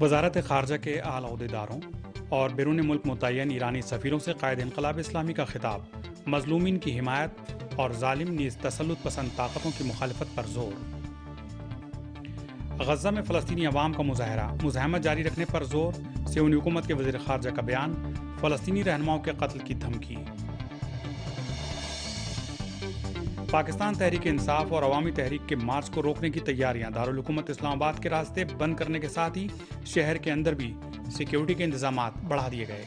وزارت خارجہ کے اعلیٰ عہدیداروں اور بیرون ملک متعین ایرانی سفیروں سے قائد انقلاب اسلامی کا خطاب، مظلومین کی حمایت اور ظالم نیز تسلط پسند طاقتوں کی مخالفت پر زور۔ غزہ میں فلسطینی عوام کا مزاحمت جاری رکھنے پر زور، سیونی حکومت کے وزیر خارجہ کا بیان، فلسطینی رہنماؤں کے قتل کی دھمکی۔ پاکستان تحریک انصاف اور عوامی تحریک کے مارچ کو روکنے کی تیاریاں، دارالحکومت اسلام آباد کے راستے بند کرنے کے ساتھ ہی شہر کے اندر بھی سیکیورٹی کے انتظامات بڑھا دیے گئے۔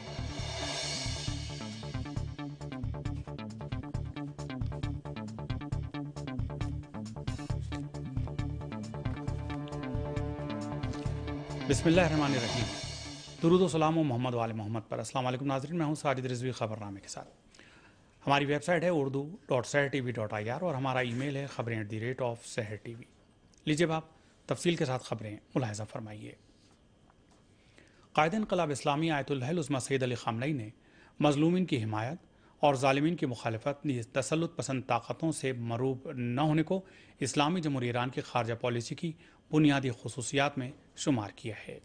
بسم اللہ الرحمن الرحیم۔ درود و سلام و محمد و آل محمد پر۔ السلام علیکم ناظرین، میں ہوں ساجد رضوی خبر نامے کے ساتھ۔ ہماری ویب سائٹ ہے urdu.sehrtv.ir اور ہمارا ای میل ہے خبریں@sehrtv۔ لیجیے آپ تفصیل کے ساتھ خبریں ملاحظہ فرمائیے۔ قائد انقلاب اسلامی آیت اللہ العظمہ سید علی خامنئی نے مظلومین کی حمایت اور ظالمین کی مخالفت نیز تسلط پسند طاقتوں سے مروب نہ ہونے کو اسلامی جمہوریہ ایران کی خارجہ پالیسی کی بنیادی خصوصیات میں شمار کیا ہے۔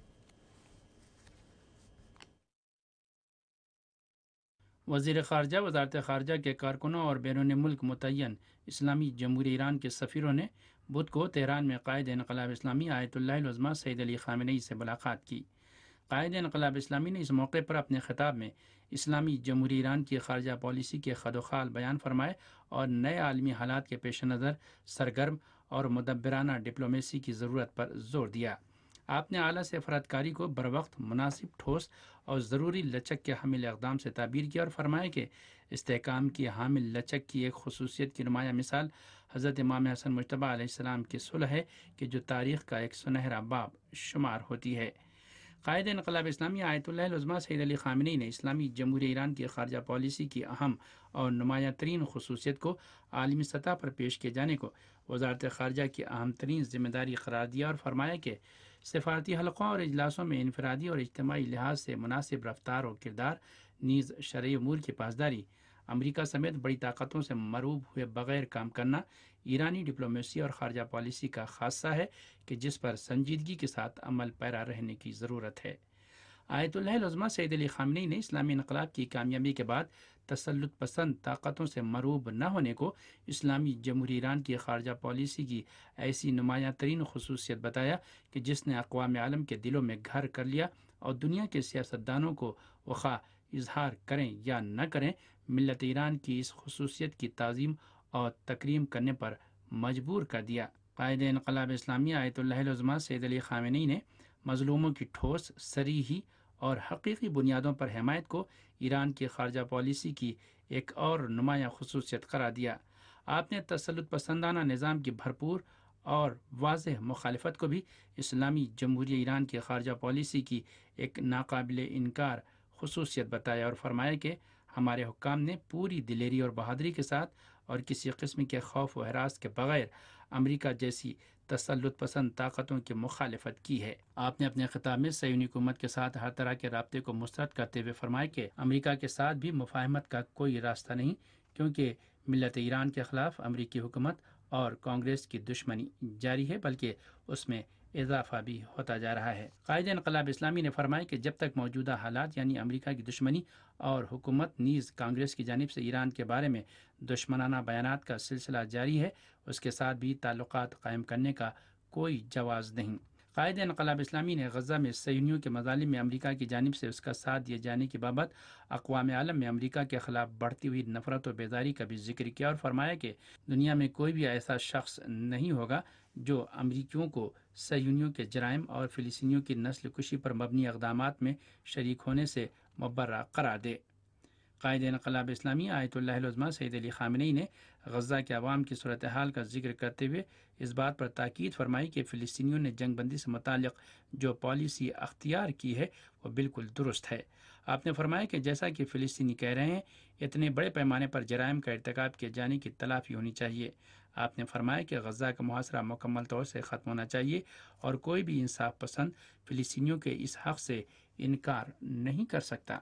وزیر خارجہ وزارت خارجہ کے کارکنوں اور بیرون ملک متعین اسلامی جمہوریہ ایران کے سفیروں نے بدھ کو تہران میں قائد انقلاب اسلامی آیت اللہ العظمہ سید علی خامنئی سے ملاقات کی۔ قائد انقلاب اسلامی نے اس موقع پر اپنے خطاب میں اسلامی جمہوریہ ایران کی خارجہ پالیسی کے خد و خال بیان فرمائے اور نئے عالمی حالات کے پیش نظر سرگرم اور مدبرانہ ڈپلومیسی کی ضرورت پر زور دیا۔ آپ نے اعلیٰ سے افراد کاری کو بروقت، مناسب، ٹھوس اور ضروری لچک کے حامل اقدام سے تعبیر کیا اور فرمایا کہ استحکام کی حامل لچک کی ایک خصوصیت کی نمایاں مثال حضرت امام حسن مجتبیٰ علیہ السلام کی صلح ہے کہ جو تاریخ کا ایک سنہرا باب شمار ہوتی ہے۔ قائد انقلاب اسلامی آیت اللہ العظمہ سید علی خامنئی نے اسلامی جمہوریہ ایران کی خارجہ پالیسی کی اہم اور نمایاں ترین خصوصیت کو عالمی سطح پر پیش کیے جانے کو وزارت خارجہ کی اہم ترین ذمہ داری قرار دیا اور فرمایا کہ سفارتی حلقوں اور اجلاسوں میں انفرادی اور اجتماعی لحاظ سے مناسب رفتار اور کردار نیز شرعی امور کی پاسداری، امریکہ سمیت بڑی طاقتوں سے مروب ہوئے بغیر کام کرنا ایرانی ڈپلومیسی اور خارجہ پالیسی کا خاصہ ہے کہ جس پر سنجیدگی کے ساتھ عمل پیرا رہنے کی ضرورت ہے۔ آیت اللہ العظمہ سید علی خامنئی نے اسلامی انقلاب کی کامیابی کے بعد تسلط پسند طاقتوں سے مروب نہ ہونے کو اسلامی جمہوریہ ایران کی خارجہ پالیسی کی ایسی نمایاں ترین خصوصیت بتایا کہ جس نے اقوام عالم کے دلوں میں گھر کر لیا اور دنیا کے سیاستدانوں کو وخواہ اظہار کریں یا نہ کریں، ملت ایران کی اس خصوصیت کی تعظیم اور تکریم کرنے پر مجبور کر دیا۔ قائد انقلاب اسلامی آیت اللہ العظمہ سید علی خامنئی نے مظلوموں کی ٹھوس، صریحی اور حقیقی بنیادوں پر حمایت کو ایران کی خارجہ پالیسی کی ایک اور نمایاں خصوصیت قرار دیا۔ آپ نے تسلط پسندانہ نظام کی بھرپور اور واضح مخالفت کو بھی اسلامی جمہوریہ ایران کی خارجہ پالیسی کی ایک ناقابل انکار خصوصیت بتایا اور فرمایا کہ ہمارے حکام نے پوری دلیری اور بہادری کے ساتھ اور کسی قسم کے خوف و ہراس کے بغیر امریکہ جیسی تسلط پسند طاقتوں کی مخالفت کی ہے۔ آپ نے اپنے خطاب میں صہیونی حکومت کے ساتھ ہر طرح کے رابطے کو مسترد کرتے ہوئے فرمایا کہ امریکہ کے ساتھ بھی مفاہمت کا کوئی راستہ نہیں، کیونکہ ملت ایران کے خلاف امریکی حکومت اور کانگریس کی دشمنی جاری ہے، بلکہ اس میں اضافہ بھی ہوتا جا رہا ہے۔ قائد انقلاب اسلامی نے فرمایا کہ جب تک موجودہ حالات یعنی امریکہ کی دشمنی اور حکومت نیز کانگریس کی جانب سے ایران کے بارے میں دشمنانہ بیانات کا سلسلہ جاری ہے، اس کے ساتھ بھی تعلقات قائم کرنے کا کوئی جواز نہیں۔ قائد انقلاب اسلامی نے غزہ میں صہیونیوں کے مظالم میں امریکہ کی جانب سے اس کا ساتھ دیے جانے کی بابت اقوام عالم میں امریکہ کے خلاف بڑھتی ہوئی نفرت و بیداری کا بھی ذکر کیا اور فرمایا کہ دنیا میں کوئی بھی ایسا شخص نہیں ہوگا جو امریکیوں کو صہیونیوں کے جرائم اور فلسطینیوں کی نسل کشی پر مبنی اقدامات میں شریک ہونے سے مبرہ قرار دے۔ قائد انقلاب اسلامی آیت اللہ العظمہ سید علی خامنئی نے غزہ کے عوام کی صورتحال کا ذکر کرتے ہوئے اس بات پر تاکید فرمائی کہ فلسطینیوں نے جنگ بندی سے متعلق جو پالیسی اختیار کی ہے وہ بالکل درست ہے۔ آپ نے فرمایا کہ جیسا کہ فلسطینی کہہ رہے ہیں، اتنے بڑے پیمانے پر جرائم کا ارتکاب کیے جانے کی تلافی ہونی چاہیے۔ آپ نے فرمایا کہ غزہ کا محاصرہ مکمل طور سے ختم ہونا چاہیے اور کوئی بھی انصاف پسند فلسطینیوں کے اس حق سے انکار نہیں کر سکتا۔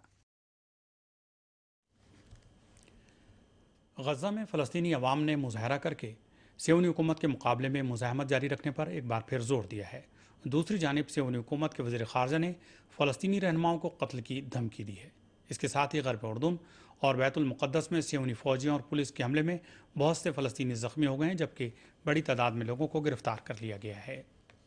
غزہ میں فلسطینی عوام نے مظاہرہ کر کے صہیونی حکومت کے مقابلے میں مزاحمت جاری رکھنے پر ایک بار پھر زور دیا ہے۔ دوسری جانب سیونی حکومت کے وزیر خارجہ نے فلسطینی رہنماؤں کو قتل کی دھمکی دی ہے۔ اس کے ساتھ ہی غرب اردن اور بیت المقدس میں سیونی فوجیوں اور پولیس کے حملے میں بہت سے فلسطینی زخمی ہو گئے ہیں، جبکہ بڑی تعداد میں لوگوں کو گرفتار کر لیا گیا ہے۔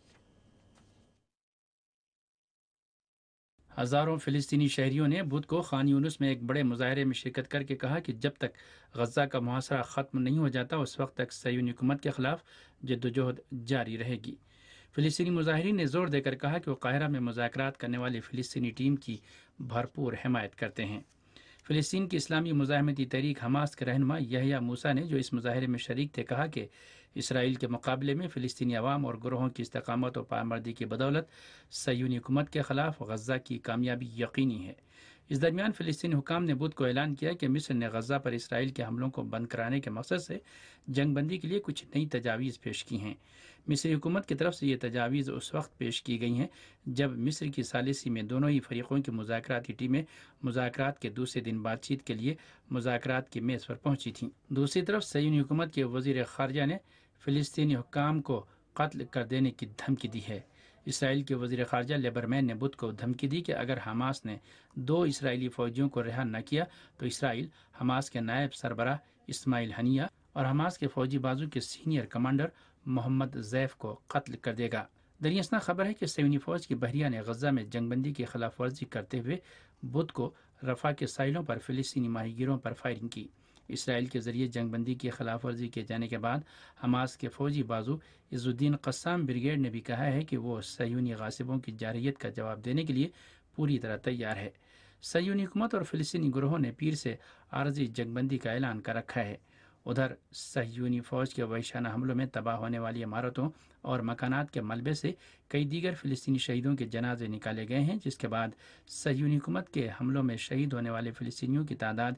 ہزاروں فلسطینی شہریوں نے بدھ کو خان یونس میں ایک بڑے مظاہرے میں شرکت کر کے کہا کہ جب تک غزہ کا محاصرہ ختم نہیں ہو جاتا اس وقت تک صہیونی حکومت کے خلاف جدوجہد جاری رہے گی۔ فلسطینی مظاہرین نے زور دے کر کہا کہ وہ قاہرہ میں مذاکرات کرنے والی فلسطینی ٹیم کی بھرپور حمایت کرتے ہیں۔ فلسطین کی اسلامی مزاحمتی تحریک حماس کے رہنما یحییٰ موسیٰ نے جو اس مظاہرے میں شریک تھے کہا کہ اسرائیل کے مقابلے میں فلسطینی عوام اور گروہوں کی استقامت و پامردی کی بدولت صہیونی حکومت کے خلاف غزہ کی کامیابی یقینی ہے۔ اس درمیان فلسطینی حکام نے بدھ کو اعلان کیا کہ مصر نے غزہ پر اسرائیل کے حملوں کو بند کرانے کے مقصد سے جنگ بندی کے لیے کچھ نئی تجاویز پیش کی ہیں۔ مصری حکومت کی طرف سے یہ تجاویز اس وقت پیش کی گئی ہیں جب مصر کی ثالثی میں دونوں ہی فریقوں کی مذاکراتی ٹیمیں مذاکرات کے دوسرے دن بات چیت کے لیے مذاکرات کی میز پر پہنچی تھیں۔ دوسری طرف صہیونی حکومت کے وزیر خارجہ نے فلسطینی حکام کو قتل کر دینے کی دھمکی دی ہے۔ اسرائیل کے وزیر خارجہ لیبرمین نے بدھ کو دھمکی دی کہ اگر حماس نے 2 اسرائیلی فوجیوں کو رہا نہ کیا تو اسرائیل حماس کے نائب سربراہ اسماعیل ہنیہ اور حماس کے فوجی بازو کے سینئر کمانڈر محمد زیف کو قتل کر دے گا۔ دریاسنا خبر ہے کہ صہیونی فوج کی بحریہ نے غزہ میں جنگ بندی کی خلاف ورزی کرتے ہوئے بدھ کو رفح کے ساحلوں پر فلسطینی ماہی گیروں پر فائرنگ کی۔ اسرائیل کے ذریعے جنگ بندی کی خلاف ورزی کیے جانے کے بعد حماس کے فوجی بازو عز الدین قسام بریگیڈ نے بھی کہا ہے کہ وہ صہیونی غاصبوں کی جارحیت کا جواب دینے کے لیے پوری طرح تیار ہے۔ صہیونی حکومت اور فلسطینی گروہوں نے پیر سے عارضی جنگ بندی کا اعلان کر رکھا ہے۔ ادھر صہیونی فوج کے وحشیانہ حملوں میں تباہ ہونے والی عمارتوں اور مکانات کے ملبے سے کئی دیگر فلسطینی شہیدوں کے جنازے نکالے گئے ہیں، جس کے بعد صہیونی حکومت کے حملوں میں شہید ہونے والے فلسطینیوں کی تعداد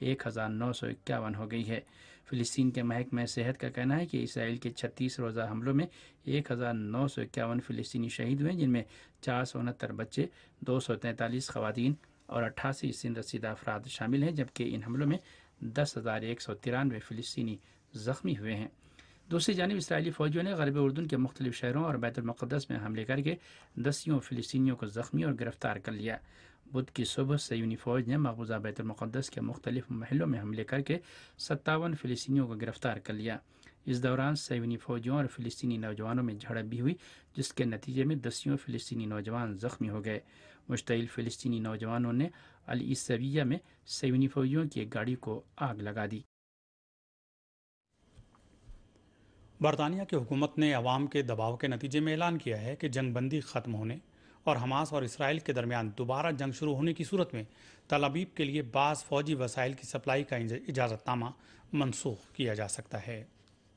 1951 ہو گئی ہے۔ فلسطین کے محکمہ صحت کا کہنا ہے کہ اسرائیل کے 36 روزہ حملوں میں 1951 فلسطینی شہید ہوئے، جن میں 469 بچے، 243 خواتین اور 88 سن رسیدہ افراد شامل ہیں، جبکہ ان حملوں میں 10,193 فلسطینی زخمی ہوئے ہیں۔ دوسری جانب اسرائیلی فوجیوں نے غرب اردن کے مختلف شہروں اور بیت المقدس میں حملے کر کے دسیوں فلسطینیوں کو زخمی اور گرفتار کر لیا۔ بدھ کی صبح صہیونی فوج نے مقبوضہ بیت المقدس کے مختلف محلوں میں حملے کر کے 57 فلسطینیوں کو گرفتار کر لیا۔ اس دوران صہیونی فوجیوں اور فلسطینی نوجوانوں میں جھڑپ بھی ہوئی، جس کے نتیجے میں دسیوں فلسطینی نوجوان زخمی ہو گئے۔ مشتعل فلسطینی نوجوانوں نے العیسویہ میں صہیونی فوجیوں کی ایک گاڑی کو آگ لگا دی۔ برطانیہ کی حکومت نے عوام کے دباؤ کے نتیجے میں اعلان کیا ہے کہ جنگ بندی ختم ہونے اور حماس اور اسرائیل کے درمیان دوبارہ جنگ شروع ہونے کی صورت میں تل ابیب کے لیے بعض فوجی وسائل کی سپلائی کا اجازت نامہ منسوخ کیا جا سکتا ہے۔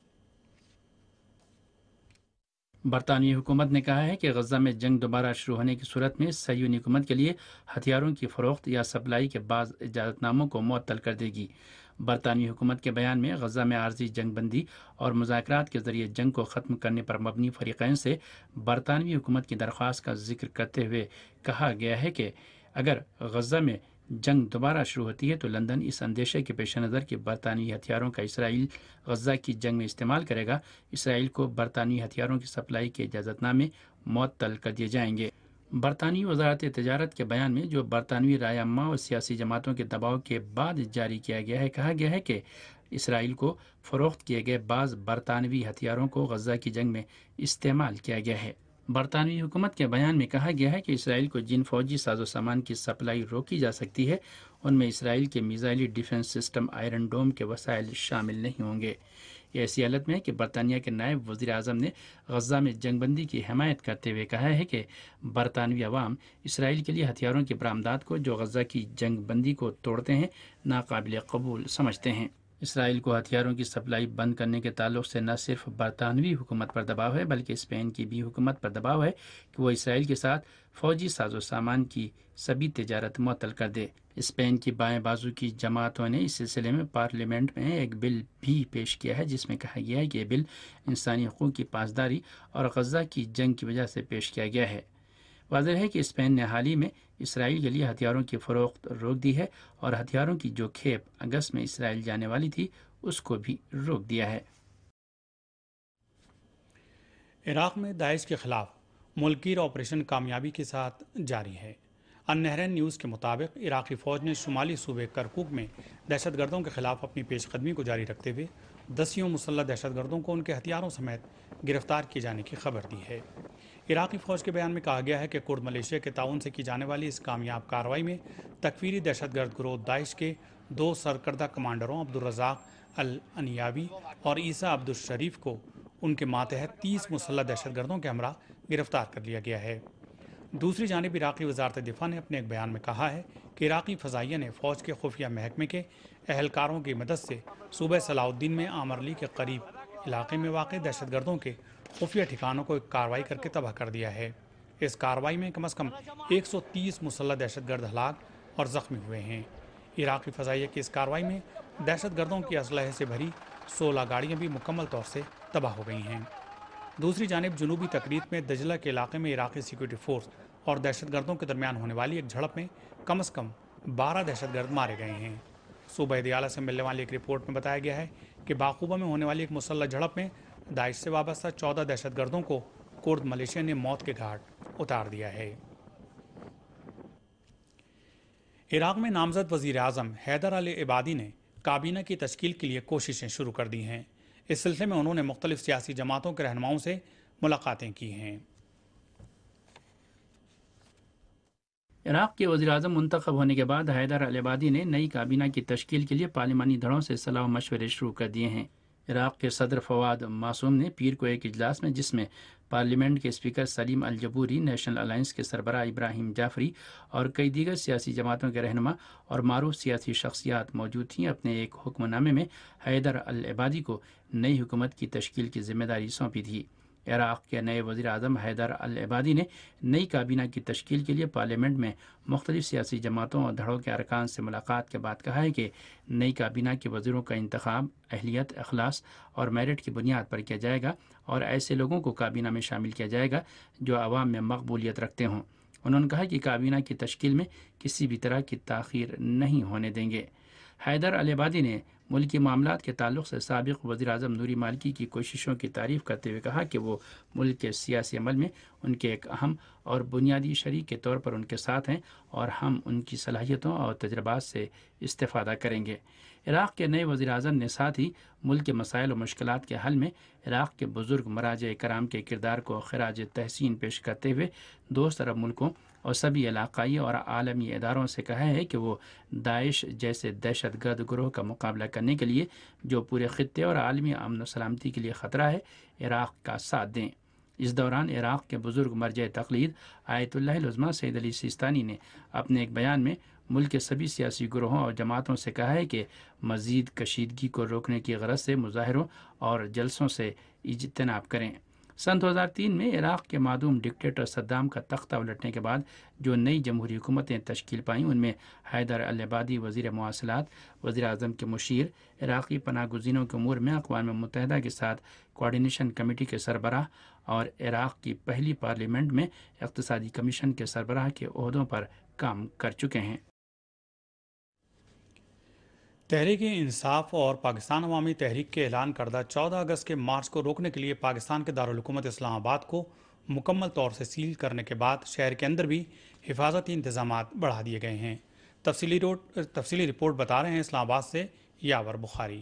برطانوی حکومت نے کہا ہے کہ غزہ میں جنگ دوبارہ شروع ہونے کی صورت میں صہیونی حکومت کے لیے ہتھیاروں کی فروخت یا سپلائی کے بعض اجازت ناموں کو معطل کر دے گی۔ برطانوی حکومت کے بیان میں غزہ میں عارضی جنگ بندی اور مذاکرات کے ذریعے جنگ کو ختم کرنے پر مبنی فریقین سے برطانوی حکومت کی درخواست کا ذکر کرتے ہوئے کہا گیا ہے کہ اگر غزہ میں جنگ دوبارہ شروع ہوتی ہے تو لندن اس اندیشے کے پیش نظر کہ برطانوی ہتھیاروں کا اسرائیل غزہ کی جنگ میں استعمال کرے گا، اسرائیل کو برطانوی ہتھیاروں کی سپلائی کے اجازت نامے معطل کر دیے جائیں گے۔ برطانوی وزارت تجارت کے بیان میں، جو برطانوی رائے عامہ اور سیاسی جماعتوں کے دباؤ کے بعد جاری کیا گیا ہے، کہا گیا ہے کہ اسرائیل کو فروخت کیے گئے بعض برطانوی ہتھیاروں کو غزہ کی جنگ میں استعمال کیا گیا ہے۔ برطانوی حکومت کے بیان میں کہا گیا ہے کہ اسرائیل کو جن فوجی ساز و سامان کی سپلائی روکی جا سکتی ہے، ان میں اسرائیل کے میزائلی ڈیفنس سسٹم آئرن ڈوم کے وسائل شامل نہیں ہوں گے۔ یہ ایسی حالت میں ہے کہ برطانیہ کے نائب وزیر اعظم نے غزہ میں جنگ بندی کی حمایت کرتے ہوئے کہا ہے کہ برطانوی عوام اسرائیل کے لیے ہتھیاروں کی برآمدات کو جو غزہ کی جنگ بندی کو توڑتے ہیں ناقابل قبول سمجھتے ہیں۔ اسرائیل کو ہتھیاروں کی سپلائی بند کرنے کے تعلق سے نہ صرف برطانوی حکومت پر دباؤ ہے بلکہ اسپین کی بھی حکومت پر دباؤ ہے کہ وہ اسرائیل کے ساتھ فوجی ساز و سامان کی سبھی تجارت معطل کر دے۔ اسپین کی بائیں بازو کی جماعتوں نے اس سلسلے میں پارلیمنٹ میں ایک بل بھی پیش کیا ہے، جس میں کہا گیا ہے کہ یہ بل انسانی حقوق کی پاسداری اور غزہ کی جنگ کی وجہ سے پیش کیا گیا ہے۔ واضح ہے کہ اسپین نے حال ہی میں اسرائیل کے لیے ہتھیاروں کی فروخت روک دی ہے اور ہتھیاروں کی جو کھیپ اگست میں اسرائیل جانے والی تھی اس کو بھی روک دیا ہے۔ عراق میں داعش کے خلاف मुल्की ऑपरेशन कामयाबी के साथ जारी है। अन्नहरैन न्यूज़ के मुताबिक इराक़ी फ़ौज ने शुमाली सूबे करकुक में दहशतगर्दों के खिलाफ अपनी पेशकदमी को जारी रखते हुए 10 मुसल्लह दहशतगर्दों को उनके हथियारों समेत गिरफ्तार किए जाने की खबर दी है। इराक़ी फ़ौज के बयान में कहा गया है कि कुर्द मलेशिया के ताउन से की जाने वाली इस कामयाब कार्रवाई में तकफीरी दहशतगर्द गिरोह दाइश के 2 सरकर्दा कमांडरों अब्दुल रज़ाक अल अनियावी और ईसा अब्दुल शरीफ को उनके मातहत 30 मुसल्लह दहशतगर्दों के हमरा गिरफ्तार कर लिया गया है। दूसरी जानिब इराक़ी वज़ारत दिफ़ा ने अपने एक बयान में कहा है कि इराक़ी फ़ज़ाइया ने फ़ौज के खुफिया महकमे के अहलकारों की मदद से सूबह सलाउद्दीन में आमरली के करीब इलाके में वाक़ दहशतगर्दों के खुफिया ठिकानों को एक कार्रवाई करके तबाह कर दिया है। इस कार्रवाई में कम अज़ कम 130 मुसल्लह दहशतगर्द हलाक और ज़ख्मी हुए हैं। इराक़ी फ़ज़ाइया की इस कार्रवाई में दहशतगर्दों की असलहे से भरी 16 गाड़ियाँ भी मुकम्मल तौर से तबाह हो गई हैं। दूसरी जानिब जनूबी तकरीत में दजला के इलाके में इराक़ी सिक्योरिटी फोर्स और दहशतगर्दों के दरमियान होने वाली एक झड़प में कम अज़ कम 12 दहशतगर्द मारे गए हैं। सूबा दियाला से मिलने वाली एक रिपोर्ट में बताया गया है कि बाखूबा में होने वाली एक मुसल्लह झड़प में दाइश से वाबस्ता 14 दहशतगर्दों को कुर्द मलेशिया ने मौत के घाट उतार दिया है। इराक़ में नामजद वज़ीर आज़म हैदर अल इबादी ने काबीना की तश्कील के लिए कोशिशें शुरू कर दी हैं। इस सिलसिले में उन्होंने मुख्तलिफ सियासी जमातों के रहनुमाओं से मुलाकातें की हैं। इराक़ के वज़ीर-ए-आज़म मुंतखब होने के बाद हैदर अल इबादी ने नई काबीना की तश्कील के लिए पार्लिमानी धड़ों से सलाह मशवरे शुरू कर दिए हैं। इराक़ के सदर फवाद मासूम ने पीर को एक इजलास में, जिसमें पार्लियामेंट के speaker Salim Al Jabouri, national alliance के सरबराह इब्राहिम जाफरी और कई दीगर सियासी जमातों के रहनुमा और मारूफ सियासी शख्सियात मौजूद थीं, अपने एक हुक्मनामे में हैदर अल इबादी को नई हुकूमत की तश्कील की जिम्मेदारी सौंपी थी। इराक़ के नए वज़ीर आज़म हैदर अल इबादी ने नई काबीना की तश्कील के लिए पार्लियामेंट में मुख्तलिफ सियासी जमातों और धड़ों के अरकान से मुलाकात के बाद कहा है कि नई काबीना के वज़ीरों का इंतखाब अहलियत, अखलास और मेरिट की बुनियाद पर किया जाएगा और ऐसे लोगों को काबीना में शामिल किया जाएगा जो अवाम में मकबूलियत रखते हों। उन्होंने कहा कि काबीना की तश्कील में किसी भी तरह की ताख़ीर नहीं होने देंगे। हैदर अल इबादी ने मुल्की मामलात के ताल्लुक़ से साबिक़ वज़ीर आज़म नूरी मालिकी की कोशिशों की तारीफ़ करते हुए कहा कि वो मुल्क के सियासी अमल में उनके एक अहम और बुनियादी शरीक के तौर पर उनके साथ हैं और हम उनकी सलाहियतों और तजर्बात से इस्तेफ़ादा करेंगे। इराक़ के नए वज़ीर आज़म ने साथ ही मुल्क के मसाइल और मुश्किलात के हल में इराक़ के बुज़ुर्ग मराजे कराम के किरदार को ख़िराज तहसीन पेश करते हुए दोस्त अरब मुल्कों और सभी इलाक़ाई और आलमी इदारों से कहा है कि वो दाइश जैसे दहशतगर्द ग्रोह का मुकाबला करने के लिए, जो पूरे ख़ित्ते और आलमी अमन व सलामती के लिए ख़तरा है, इराक़ का साथ दें। इस दौरान इराक़ के बुज़ुर्ग मरजे तक़लीद आयतुल्लाह उज़्मा सैयद अली सिस्तानी ने अपने एक बयान में मुल्क के सभी सियासी ग्रोहों और जमातों से कहा है कि मज़ीद कशीदगी को रोकने की गरज से मुज़ाहरों और जलसों से इज्तनाब करें। सन 2003 में इराक़ के मादूम डिक्टेटर सद्दाम का तख्ता उलटने के बाद जो नई जमहूरी हुकूमतें तश्कील पाईं, उनमें हैदर अल इबादी वज़ीर मवासिलात, वज़ीर आज़म के मुशीर, इराक़ी पनाह गुज़ीनों के उमूर में अक़वाम मुत्तहिदा के साथ कोऑर्डिनेशन कमेटी के सरबराह और इराक़ की पहली पार्लियामेंट में इक़्तिसादी कमीशन के सरबराह के ओहदों पर काम कर चुके हैं। तहरीक इंसाफ और पाकिस्तान अवामी तहरीक के ऐलान करदा 14 अगस्त के मार्च को रोकने के लिए पाकिस्तान के दारुल हुकूमत इस्लामाबाद को मुकम्मल तौर से सील करने के बाद शहर के अंदर भी हिफाजती इंतजामात बढ़ा दिए गए हैं। तफसीली रिपोर्ट बता रहे हैं इस्लामाबाद से यावर बुखारी।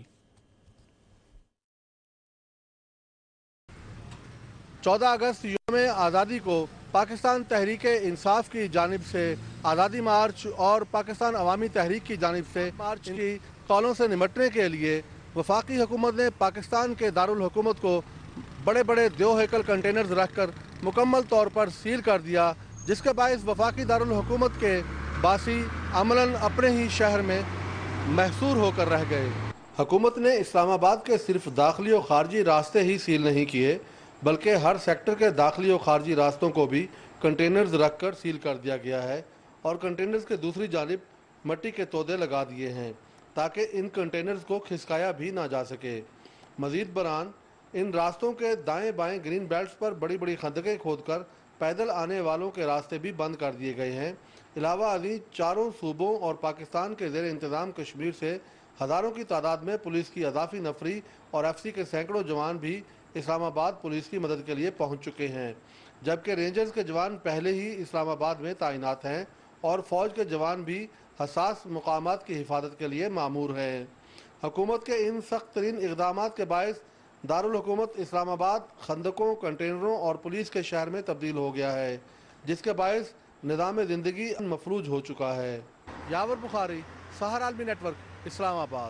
14 अगस्त यौम आज़ादी को पाकिस्तान तहरीक इंसाफ की जानिब से आज़ादी मार्च और पाकिस्तान अवामी तहरीक की जानिब से मार्च की कॉलों से निमटने के लिए वफाकी हुकूमत ने पाकिस्तान के दारुल हुकूमत को बड़े बड़े 2 एकड़ कंटेनर्स रखकर मुकम्मल तौर पर सील कर दिया, जिसके बायस वफाकी दारुल हुकूमत के बासी अमलन अपने ही शहर में महसूर होकर रह गए। हुकूमत ने इस्लामाबाद के सिर्फ दाखिली और खारजी रास्ते ही सील नहीं किए, बल्कि हर सेक्टर के दाखिली और खारजी रास्तों को भी कंटेनर्स रखकर सील कर दिया गया है और कंटेनर्स के दूसरी जानिब मिट्टी के तोदे लगा दिए हैं ताकि इन कंटेनर्स को खिसकाया भी ना जा सके। मजीद बरान इन रास्तों के दाएं बाएं ग्रीन बेल्ट्स पर बड़ी बड़ी खंदकें खोदकर पैदल आने वालों के रास्ते भी बंद कर दिए गए हैं। अलावा अभी चारों सूबों और पाकिस्तान के ज़ेर इंतज़ाम कश्मीर से हज़ारों की तादाद में पुलिस की अज़ाफ़ी नफरी और FC के सैकड़ों जवान भी इस्लामाबाद पुलिस की मदद के लिए पहुंच चुके हैं। जबकि रेंजर्स के जवान पहले ही इस्लामाबाद में तैनात हैं और फौज के जवान भी हसास मकामात की हिफाजत के लिए मामूर हैं। हुकूमत के इन सख्त तरीन इक़दामात के बायस दारुल हुकूमत इस्लामाबाद खंदकों, कंटेनरों और पुलिस के शहर में तब्दील हो गया है, जिसके बायस निज़ाम ज़िंदगी मफलूज हो चुका है। यावर बुखारी, सहर आलमी नेटवर्क, इस्लामाबाद।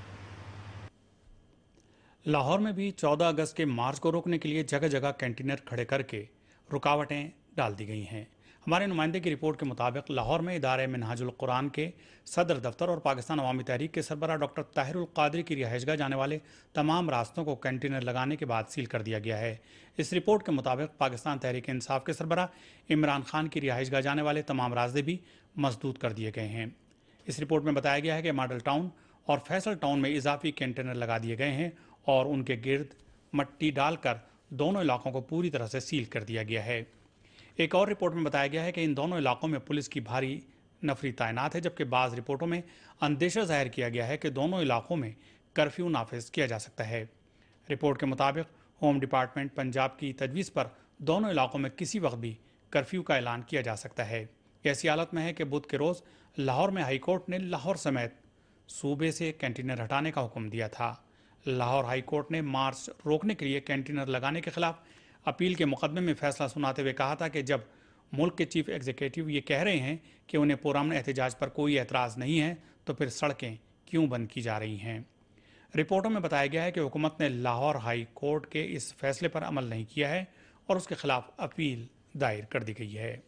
लाहौर में भी 14 अगस्त के मार्च को रोकने के लिए जगह जगह कैंटीनर खड़े करके रुकावटें डाल दी गई हैं। हमारे नुमाइंदे की रिपोर्ट के मुताबिक लाहौर में इदारे मिनहाजुल कुरान के सदर दफ्तर और पाकिस्तान अवामी तहरीक के सरबराह डॉक्टर ताहिरुल कादरी की रिहाइशगाह जाने वाले तमाम रास्तों को कैंटीनर लगाने के बाद सील कर दिया गया है। इस रिपोर्ट के मुताबिक पाकिस्तान तहरीक इंसाफ के सरबराह इमरान खान की रिहाइशगाह जाने वाले तमाम रास्ते भी मसदूद कर दिए गए हैं। इस रिपोर्ट में बताया गया है कि मॉडल टाउन और फैसल टाउन में इजाफी कैंटेनर लगा दिए गए हैं और उनके गिर्द मट्टी डालकर दोनों इलाकों को पूरी तरह से सील कर दिया गया है। एक और रिपोर्ट में बताया गया है कि इन दोनों इलाकों में पुलिस की भारी नफरी तैनात है, जबकि बाज़ रिपोर्टों में अंदेशा जाहिर किया गया है कि दोनों इलाकों में कर्फ्यू नाफिज किया जा सकता है। रिपोर्ट के मुताबिक होम डिपार्टमेंट पंजाब की तजवीज़ पर दोनों इलाकों में किसी वक्त भी कर्फ्यू का ऐलान किया जा सकता है। ऐसी हालत में है कि बुध के रोज़ लाहौर में हाई कोर्ट ने लाहौर समेत सूबे से कैंटीनर हटाने का हुक्म दिया था। लाहौर हाई कोर्ट ने मार्च रोकने के लिए कैंटीनर लगाने के खिलाफ अपील के मुकदमे में फैसला सुनाते हुए कहा था कि जब मुल्क के चीफ एग्जीक्यूटिव ये कह रहे हैं कि उन्हें पुरअमन एहतजाज पर कोई एतराज़ नहीं है, तो फिर सड़कें क्यों बंद की जा रही हैं। रिपोर्टों में बताया गया है कि हुकूमत ने लाहौर हाई कोर्ट के इस फैसले पर अमल नहीं किया है और उसके खिलाफ अपील दायर कर दी गई है।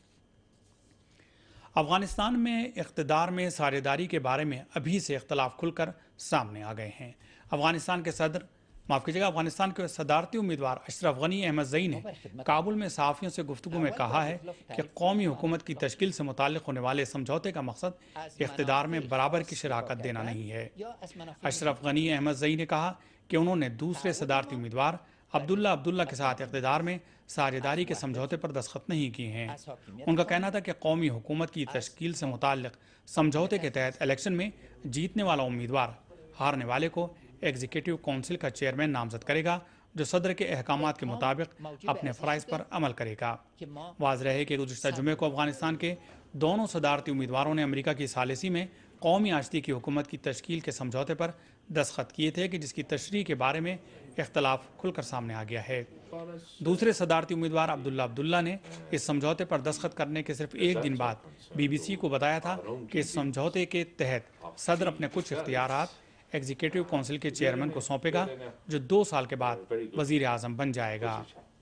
अफगानिस्तान में इक़्तिदार में साझेदारी के बारे में अभी से इख्तलाफ खुलकर सामने आ गए हैं। अफगानिस्तान के सदारती उम्मीदवार अशरफ गनी अहमद ज़ई ने काबुल में सहाफ़ियों से गुफ्तगू में कहा है कि कौमी हुकूमत की तश्कील से मुताल्लिक़ होने वाले समझौते का मकसद इक़्तिदार में बराबर की शराकत देना नहीं है। अशरफ गनी अहमद ज़ई ने कहा कि उन्होंने दूसरे सदारती उम्मीदवार अब्दुल्ला के साथ इक़्तिदार में साझेदारी के समझौते पर दस्तखत नहीं किए हैं। उनका कहना था कि कौमी हुकूमत की तश्कील से मुताल्लिक़ समझौते के तहत इलेक्शन में जीतने वाला उम्मीदवार हारने वाले को एग्जीक्यूटिव काउंसिल का चेयरमैन नामजद करेगा, जो सदर के अहकामात के मुताबिक अपने फ़राइज़ पर अमल करेगा। वाज़ेह है कि गुज़िश्ता जुमे को अफगानिस्तान के दोनों सदारती उम्मीदवारों ने अमेरिका की सालिसी में कौमी आज़ादी की हुकूमत की तश्कील के समझौते पर दस्तखत किए थे कि जिसकी तशरीह के बारे में इख्तलाफ खुलकर सामने आ गया है। दूसरे सदारती उम्मीदवार अब्दुल्ला ने इस समझौते पर दस्तखत करने के सिर्फ एक दिन बाद BBC को बताया था कि इस समझौते के तहत सदर अपने कुछ इख्तियारात एग्जीक्यूटिव काउंसिल के चेयरमैन को सौंपेगा, जो 2 साल के बाद वजीर आज़म बन जाएगा।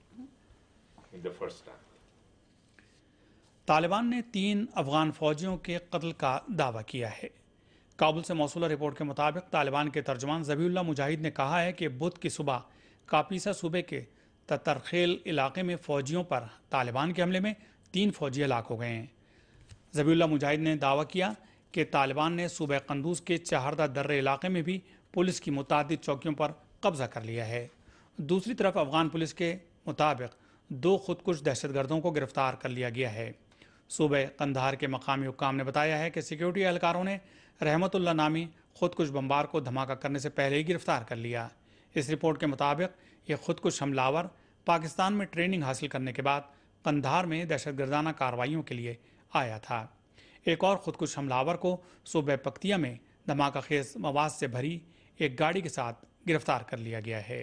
तालिबान ने 3 अफगान फौजियों के कत्ल का दावा किया है। काबुल से मौसूला रिपोर्ट के मुताबिक तालिबान के तर्जुमान ज़बीउल्लाह मुजाहिद ने कहा है कि बुध की सुबह कापीसा सूबे के ततरखेल इलाके में फौजियों पर तालिबान के हमले में 3 फौजी हलाक हो गए हैं। ज़बीउल्लाह मुजाहिद ने दावा किया कि तालिबान ने सूबे कंदूज के चाहरदा दर्रे इलाके में भी पुलिस की मुतादिद चौकियों पर कब्जा कर लिया है। दूसरी तरफ अफगान पुलिस के मुताबिक 2 खुदकुश दहशतगर्दों को गिरफ्तार कर लिया गया है। सूबे कंधार के मकामी हुक्काम ने बताया है कि सिक्योरिटी एहलकारों ने रहमतुल्लाह नामी खुदकुश बम्बार को धमाका करने से पहले ही गिरफ्तार कर लिया। इस रिपोर्ट के मुताबिक ये खुदकुश हमलावर पाकिस्तान में ट्रेनिंग हासिल करने के बाद कंधार में दहशतगर्दाना कार्रवाइयों के लिए आया था। एक और खुदकुश हमलावर को सूबे पक्तिया में धमाका खेज मवाद से भरी एक गाड़ी के साथ गिरफ्तार कर लिया गया है।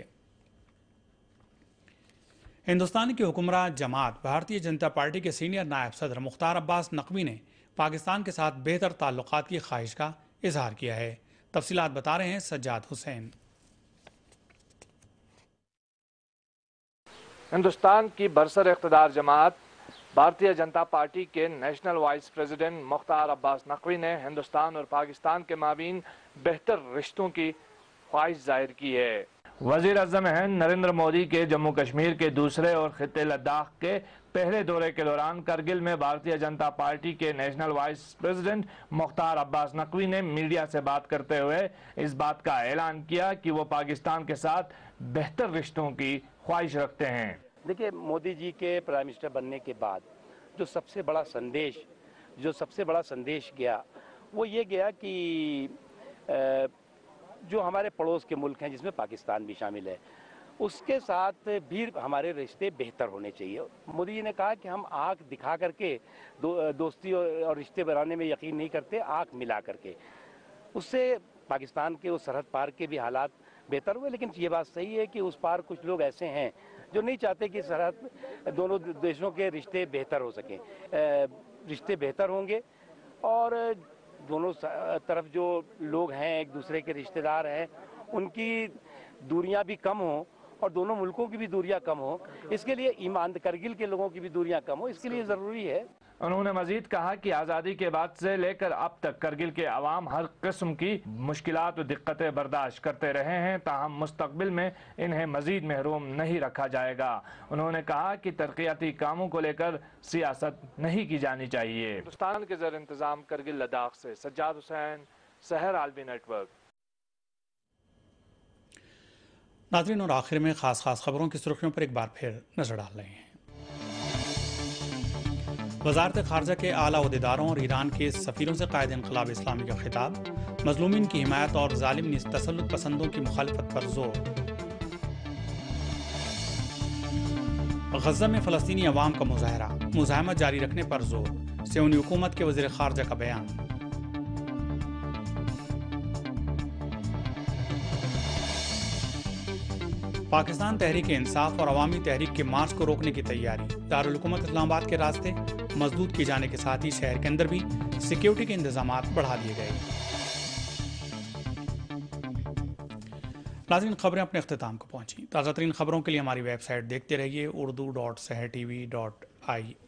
हिंदुस्तान की हुक्मरान जमात भारतीय जनता पार्टी के सीनियर नायब सदर मुख्तार अब्बास नकवी ने पाकिस्तान के साथ बेहतर ताल्लुकात की ख्वाहिश का इजहार किया है। तफसीलात बता रहे हैं सज्जाद हुसैन। हिंदुस्तान की बरसर इख्तिदार जमात भारतीय जनता पार्टी के national vice president Mukhtar Abbas Naqvi ने हिंदुस्तान और पाकिस्तान के माबीन बेहतर रिश्तों की ख्वाहिश जाहिर की है। वज़ीर आज़म हिंद नरेंद्र मोदी के जम्मू कश्मीर के दूसरे और खित्ते लद्दाख के पहले दौरे के दौरान करगिल में भारतीय जनता पार्टी के national vice president Mukhtar Abbas Naqvi ने मीडिया से बात करते हुए इस बात का ऐलान किया कि वो पाकिस्तान के साथ बेहतर रिश्तों की ख्वाहिश रखते हैं। देखिए, मोदी जी के प्राइम मिनिस्टर बनने के बाद जो सबसे बड़ा संदेश गया वो ये गया कि जो हमारे पड़ोस के मुल्क हैं जिसमें पाकिस्तान भी शामिल है, उसके साथ भी हमारे रिश्ते बेहतर होने चाहिए। मोदी जी ने कहा कि हम आँख दिखा करके दोस्ती और रिश्ते बनाने में यकीन नहीं करते, आँख मिला करके। उससे पाकिस्तान के उस सरहद पार के भी हालात बेहतर हुए, लेकिन ये बात सही है कि उस पार कुछ लोग ऐसे हैं जो नहीं चाहते कि सरहद दोनों देशों के रिश्ते बेहतर हो सकें। रिश्ते बेहतर होंगे और दोनों तरफ जो लोग हैं, एक दूसरे के रिश्तेदार हैं, उनकी दूरियां भी कम हों और दोनों मुल्कों की भी दूरियां कम हो। इसके लिए करगिल के लोगों की भी दूरियां कम हो, इसके लिए ज़रूरी है। उन्होंने मजीद कहा कि आज़ादी के बाद से लेकर अब तक करगिल के अवाम हर किस्म की मुश्किलात और दिक्कतें बर्दाश्त करते रहे हैं, ताहम मुस्तकबिल में इन्हें मजीद महरूम नहीं रखा जाएगा। उन्होंने कहा कि तरक्याती कामों को लेकर सियासत नहीं की जानी चाहिए। हिंदुस्तान के ज़र इंतज़ाम करगिल लद्दाख से सज्जाद हुसैन, सहर आलमी नेटवर्क। नाज़रीन, और आखिर में खास खबरों की सुर्खियों पर एक बार फिर नजर डाल रहे हैं। वज़ारत ख़ारजा के आला ओहदेदारों और ईरान के सफ़ीरों से क़ायद इनक़लाब इस्लामी का खिताब, मज़लूमीन की हिमायत और ज़ालिम तसल्लुत पसंदों की मुखालफत पर जोर। गज़ा में फ़लस्तीनी अवाम का मुज़ाहमत जारी रखने पर जोर, सियोनी हुकूमत के वज़ीर ख़ारजा का बयान। पाकिस्तान तहरीक इंसाफ और अवामी तहरीक के मार्च को रोकने की तैयारी, दारुल हुकूमत इस्लामाबाद के रास्ते मजबूत किए जाने के साथ ही शहर के अंदर भी सिक्योरिटी के इंतजामात बढ़ा दिए गए। नाज़रीन, खबरें अपने अख्तिताम को पहुंची। ताज़ा तरीन खबरों के लिए हमारी वेबसाइट देखते रहिए urdu.sehrtv.ir।